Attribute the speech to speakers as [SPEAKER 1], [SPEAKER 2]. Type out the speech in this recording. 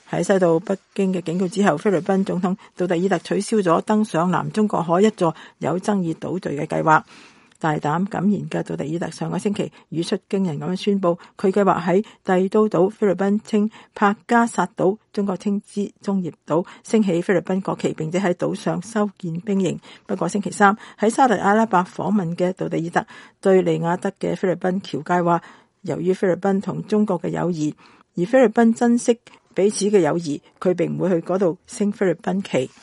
[SPEAKER 1] 喺收到北京嘅警告之後，菲律賓總統杜特爾特取消咗登上南中國海一座有爭議島嶼嘅計劃。大膽敢言嘅杜特爾特上個星期語出驚人咁樣宣布，佢計劃喺帝都島菲律賓稱帕加薩島，中國稱之中業島，升起菲律賓國旗，並且喺島上修建兵營。不過星期三喺沙特阿拉伯訪問嘅杜特爾特對利雅得嘅菲律賓僑界話，由於菲律賓同中國嘅友誼，而菲律賓珍惜彼此嘅友誼，佢並唔會去嗰度升菲律賓旗。